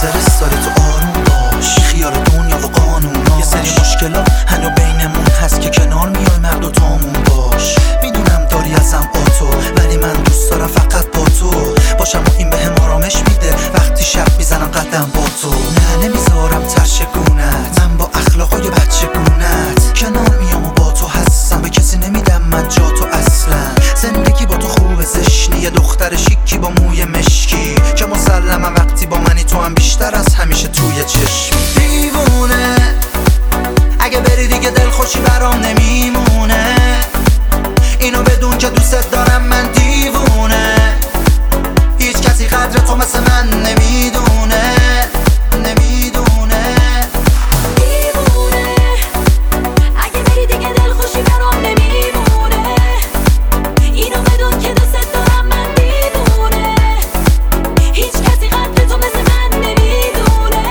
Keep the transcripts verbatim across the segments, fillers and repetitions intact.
استرس داری تو آروم باش، خیال دنیا و قانوناش. یه سری مشکلات هنو بینمون هست که کنار میای مرد و تامون باش. میدونم داری ازم آتو، ولی من دوست دارم فقط با تو باشم و این بهم آرامش میده وقتی شب میزنم قدم با تو. نه نمیذارم ترشگونت، من با اخلاقای بچگونت کنار میام و با تو هستم، به کسی نمیدم من جا تو اصلا. زندگی با تو خوبه زشنی، یه دختر شیکی با موی مشکی که مسلمم وقتی با منی تو هم بیشتر از همیشه توی چشم. دیوونه اگه بری دیگه دلخوشی برام نمیمونه، اینو بدون که دوست دارم من دیوونه. هیچ کسی قدر تو مثل من نمیدونه نمیدونه. دیوونه اگه بری دیگه دلخوشی برام نمیمونه، اینو بدون که دوست دارم من دیوونه. هیچ کسی قدر تو مثل من نمیدونه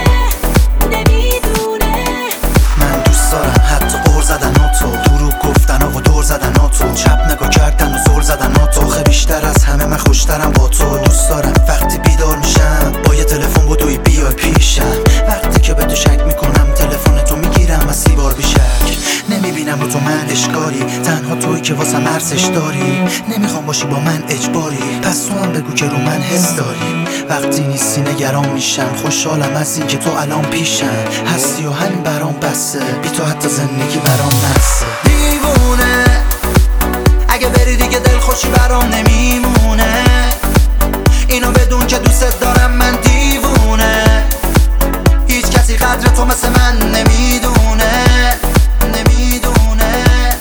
نمیدونه. من دوست دارم حتی قول زدن ها تو، دروغ گفتن ها و دور زدن ها تو، چپ نگاه کردن و زل زدن ها تو. خیلی بیشتر از همه من خوشترم با تو. دوست دارم وقتی بیدار میشم با یه تلفن بدوی بیای پیشم، وقتی که به تو شک میکنم تلفن تو میگیرم از سی بار بیشک. نمیبینم رو تو من اشکالی، تنها تویی که واسم ارزش داری. نمیخوام باشی با من اجباری، پس تو هم بگو که رو من حس داری. وقتی نیستی نگران میشم، خوشحالم از این که تو الان پیشم هستی و همین برام بسه، بی تو حتی زندگی برام نسه. دیوونه اگه بری دیگه دلخوشی برام نمیمونه، اینو بدون که دوست دارم من دیوونه. هیچ کسی قدر تو مثل من نمیدونه نمیدونه.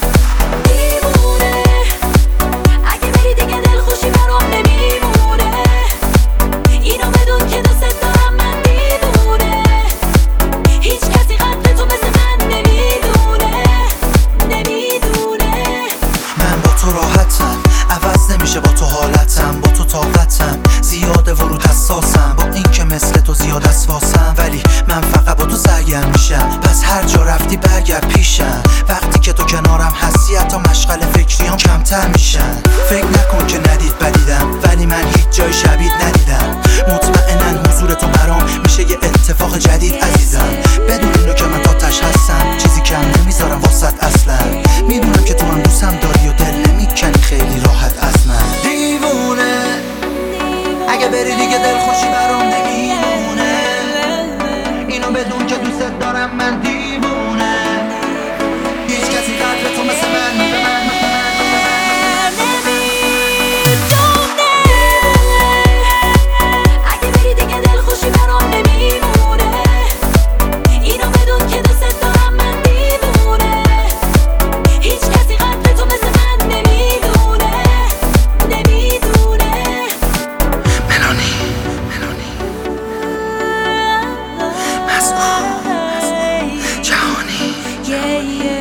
دیوونه اگه بری دیگه دلخوشی برام نمیمونه، اینو بدون که دوست دارم من دیوونه. هیچ کسی قدر تو مثل من نمیدونه نمیدونه. من با تو راحتم، عوض نمیشه با تو حالتم، با تو طاقتم زیاده ورود حساسم، با این که مثل تو زیاد اسواسم، ولی من فقط با تو سرگرم میشم. پس هر جا رفتی برگرد پیشم، وقتی که تو کنارم هستی حتی مشغل فکریام کمتر میشن. فکر نکن که ندید بدیدم، ولی من هیچ جای شبیه ندیدم. مطمئنن حضور تو برام میشه یه اتفاق جدید عزیزم. بدون اینو که من تاتش هستم، چیزی کم نمیذارم واسط اصلا. میدونم که تو هم دوستم داری و دل نمیکنی خیلی راحت از من. دیوونه اگه بری دیگه دلخوشی برام نمیمونه، اینو بدون که دوست دارم من دیوونه. هیچ کسی قدر تو مثل من نمیدونه. اگه بری دیگه دلخوشی برام نمیمونه، اینو بدون که دوست دارم من دیوونه. هیچ کسی قدر تو مثل من نمیدونه نمیدونه. ملانی ملانی مسئول جهانی yeah, yeah.